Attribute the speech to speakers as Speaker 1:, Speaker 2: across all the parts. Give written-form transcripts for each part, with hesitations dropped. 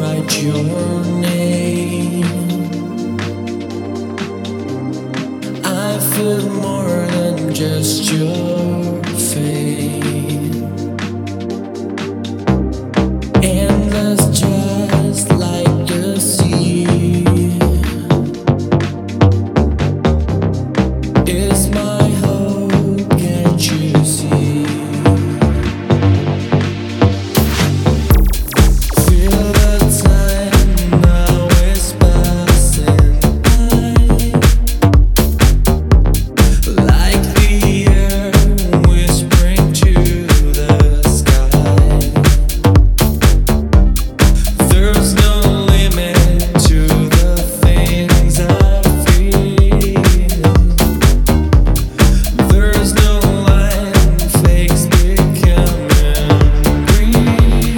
Speaker 1: write your name. I feel more than just your fame. Endless, just like the sea, is my hope, can't you see? Feel the time now is passing by, like the air whispering to the sky. There's no limit to the things I feel. There's no line, fakes becoming real.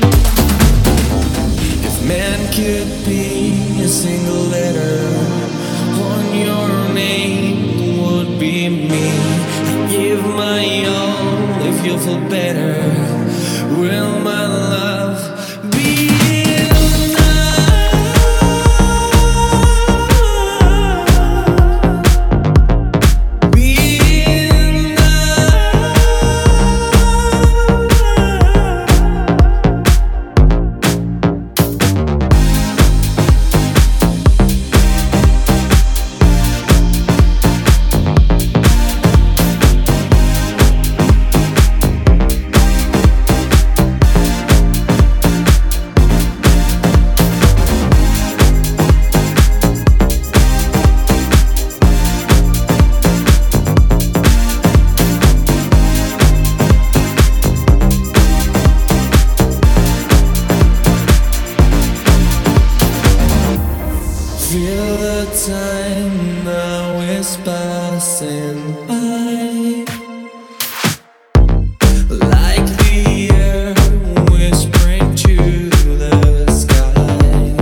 Speaker 1: If man could be a single letter on your name, would be me. I give my all if you feel better. Will my love be enough? Be enough? Feel the time now is passing by, like the air whispering to the sky.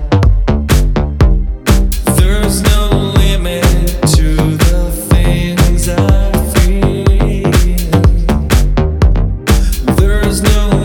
Speaker 1: There's no limit to the things I feel. There's no